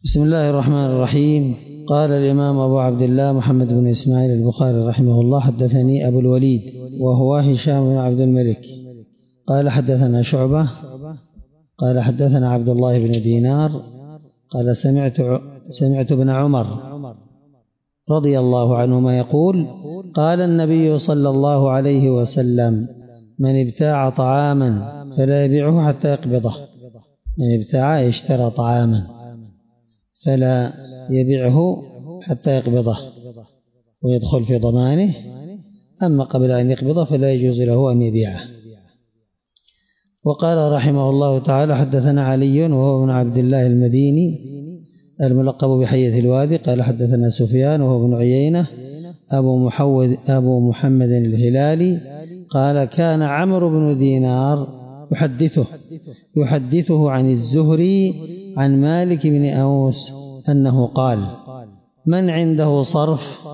بسم الله الرحمن الرحيم. قال الإمام أبو عبد الله محمد بن إسماعيل البخاري رحمه الله: حدثني أبو الوليد وهو هشام بن عبد الملك قال حدثنا شعبة قال حدثنا عبد الله بن دينار قال سمعت ابن عمر رضي الله عنهما يقول: قال النبي صلى الله عليه وسلم: من ابتاع طعاما فلا يبيعه حتى يقبضه. من ابتاع اشترى طعاما فلا يبيعه حتى يقبضه ويدخل في ضمانه، أما قبل أن يقبضه فلا يجوز له أن يبيعه. وقال رحمه الله تعالى: حدثنا علي وهو ابن عبد الله المديني الملقب بحية الوادي قال حدثنا سفيان وهو ابن عيينة أبو محمد الهلالي قال: كان عمرو بن دينار يحدثه عن الزهري عن مالك بن أوس أنه قال: من عنده صرف،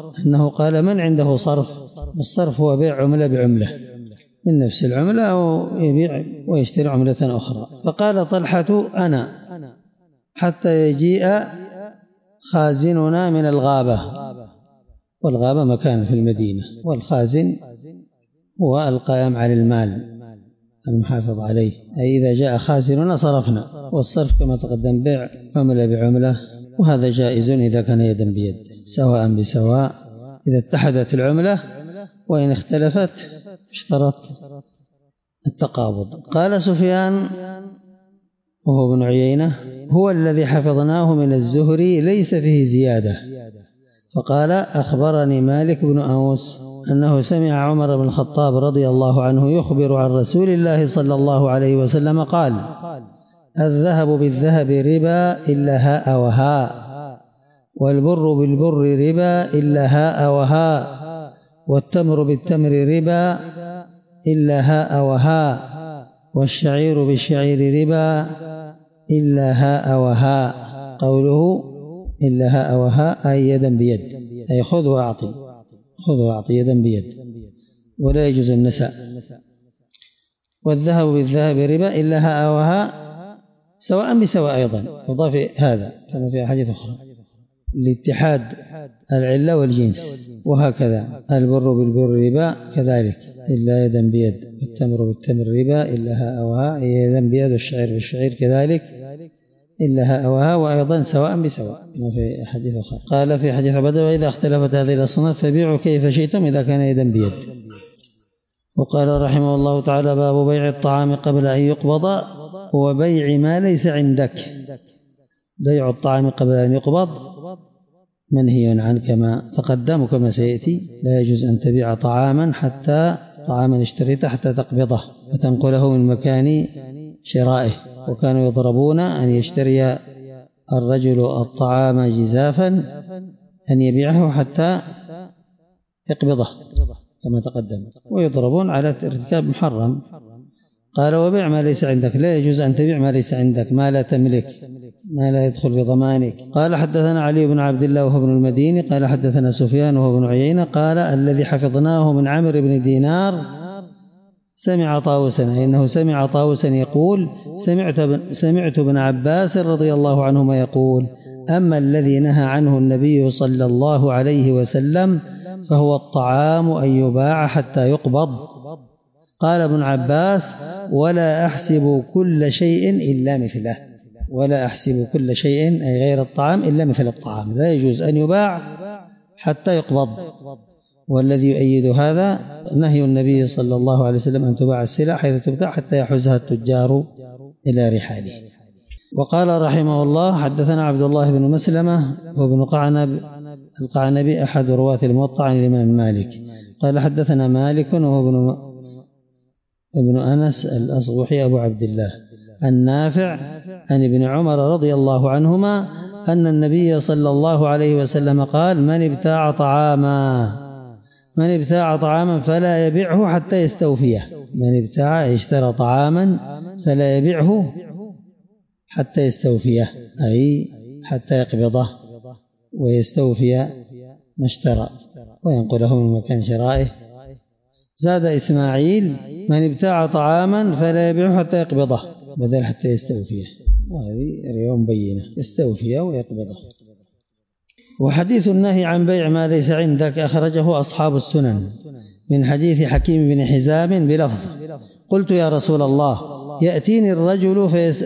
والصرف هو بيع عملة بعملة من نفس العملة أو يبيع ويشتري عملة أخرى. فقال طلحة: أنا حتى يجيء خازننا من الغابة، والغابة مكان في المدينة، والخازن هو القائم على المال المحافظ عليه، أي إذا جاء خازننا صرفنا. والصرف كما تقدم بيع عملة بعملة، وهذا جائز إذا كان يدا بيد سواء بسواء، إذا اتحدت العملة، وإن اختلفت اشترط التقابض. قال سفيان وهو ابن عيينة: هو الذي حفظناه من الزهري ليس فيه زيادة. فقال: أخبرني مالك بن أوس أنه سمع عمر بن الخطاب رضي الله عنه يخبر عن رسول الله صلى الله عليه وسلم قال: الذهب بالذهب ربا إلا هاء وهاء، والبر بالبر ربا إلا هاء وهاء، والتمر بالتمر ربا إلا هاء وهاء، والشعير بالشعير ربا إلا هاء وهاء. قوله إلا هاء وهاء أي يدا بيد، أي خذ وأعطي يدا بيد، ولا يجوز النساء. والذهب بالذهب ربا إلا هاء وهاء سواء بسواء، أيضا يضاف هذا كما في حديث أخرى لاتحاد العلة والجنس. وهكذا البر بالبر ربا كذلك إلا يدا بيد، والتمر بالتمر ربا إلا هاء وهاء يدا بيد، والشعير بالشعير كذلك إلا هاء وهاء، وأيضا سواء بسواء كما في حديث آخر. قال في حديث عبادة: وإذا اختلفت هذه الأصناف فبيعوا كيف شئتم إذا كان يدا بيد. وقال رحمه الله تعالى: باب بيع الطعام قبل أن يقبض وبيع ما ليس عندك. بيع الطعام قبل أن يقبض منهي عنه كما تقدم وكما سيأتي. لا يجوز أن تبيع طعاما اشتريته حتى تقبضه وتنقله من مكان شرائه. وكانوا يضربون أن يشتري الرجل الطعام جزافا أن يبيعه حتى يقبضه كما تقدم، ويضربون على ارتكاب محرم. قال: وبيع ما ليس عندك، لا يجوز أن تبيع ما ليس عندك، ما لا تملك، ما لا يدخل بضمانك. قال: حدثنا علي بن عبد الله وهو ابن المديني قال حدثنا سفيان وهو ابن عيينة قال: الذي حفظناه من عمرو بن دينار سمع طاووسا، إنه سمع طاووسا يقول: سمعت ابن عباس رضي الله عنهما يقول: أما الذي نهى عنه النبي صلى الله عليه وسلم فهو الطعام أن يباع حتى يقبض. قال ابن عباس: ولا أحسب كل شيء إلا مثله. ولا أحسب كل شيء أي غير الطعام إلا مثل الطعام، لا يجوز أن يباع حتى يقبض. والذي يؤيد هذا نهي النبي صلى الله عليه وسلم أن تباع السلع حيث تبتاع حتى يحوزها التجار إلى رحاله. وقال رحمه الله: حدثنا عبد الله بن مسلمة وابن القعنبي أحد رواة الموطأ عن الإمام مالك قال: حدثنا مالك وهو ابن أنس الأصبحي أبو عبد الله النافع عن ابن عمر رضي الله عنهما أن النبي صلى الله عليه وسلم قال: من ابتاع طعاما فلا يبيعه حتى يستوفيه. من ابتاع اشترى طعاما فلا يبيعه حتى يستوفيه، أي حتى يقبضه ويستوفي ما اشترى وينقله من مكان شرائه. زاد إسماعيل: من ابتاع طعاما فلا يبيعه حتى يقبضه، بدل حتى يستوفيه. وهذه ربا مبينة يستوفيها ويقبضها. وحديث النهي عن بيع ما ليس عندك أخرجه أصحاب السنن من حديث حكيم بن حزام بلفظ: قلت يا رسول الله يأتيني الرجل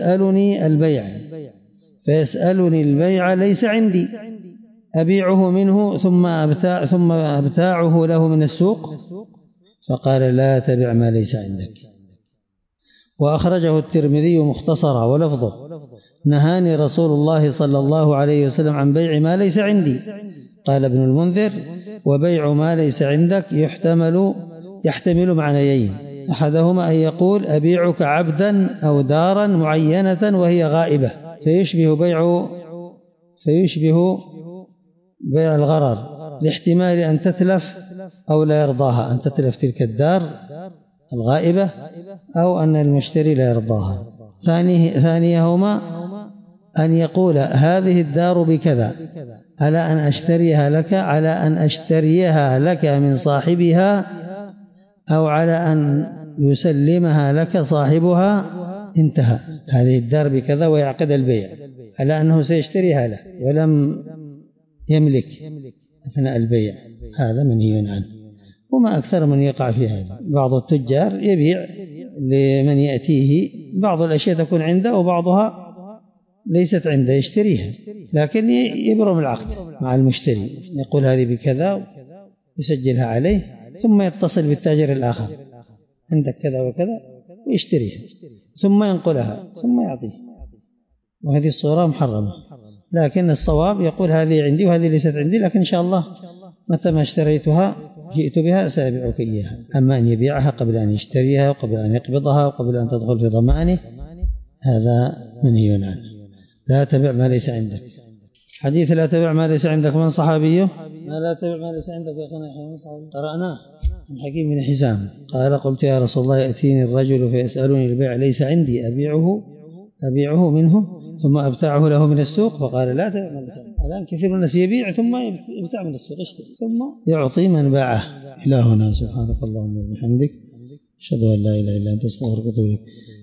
فيسألني البيع ليس عندي أبيعه منه ثم أبتاعه له من السوق؟ فقال: لا تبع ما ليس عندك. وأخرجه الترمذي مختصرا ولفظه: نهاني رسول الله صلى الله عليه وسلم عن بيع ما ليس عندي. قال ابن المنذر: وبيع ما ليس عندك يحتمل معنيين: أحدهما أن يقول أبيعك عبدا أو دارا معينة وهي غائبة، فيشبه بيع الغرر، لاحتمال أن تتلف أو لا يرضاها، أن تتلف تلك الدار الغائبة أو أن المشتري لا يرضاها. ثانيهما أن يقول هذه الدار بكذا، على أن أشتريها لك من صاحبها، أو على أن يسلمها لك صاحبها، انتهى. هذه الدار بكذا ويعقد البيع على أنه سيشتريها له ولم يملك أثناء البيع، هذا منهي عنه. وما أكثر من يقع في هذا. بعض التجار يبيع لمن يأتيه بعض الأشياء تكون عنده وبعضها ليست عنده، يشتريها لكن يبرم العقد مع المشتري، يقول هذه بكذا يسجلها عليه، ثم يتصل بالتاجر الآخر: عندك كذا وكذا، ويشتريها ثم ينقلها ثم يعطيه، وهذه الصورة محرمة. لكن الصواب يقول هذه عندي وهذه ليست عندي، لكن إن شاء الله متى ما اشتريتها جئت بها سأبيعك إياها. أما أن يبيعها قبل أن يشتريها وقبل أن يقبضها وقبل أن تدخل في ضمانه، هذا منهي عنه. لا تبع ما ليس عندك. حديث لا تبع ما ليس عندك من صحابيه؟ ما لا تبع ما ليس عندك يا أخي من صحابيه قرأناه عن حكيم بن حزام قال: قلت يا رسول الله يأتيني الرجل فيسألني البيع ليس عندي أبيعه منه ثم أبتاعه له من السوق؟ فقال: لا تبع ما ليس عندك. الآن كثير من الناس يبيع ثم يبتاع من السوق، ثم يعطي من باعه. إلى هنا. سبحانك اللهم وبحمدك، أشهد أن لا إله إلا أنت، أستغفرك وأتوب إليك.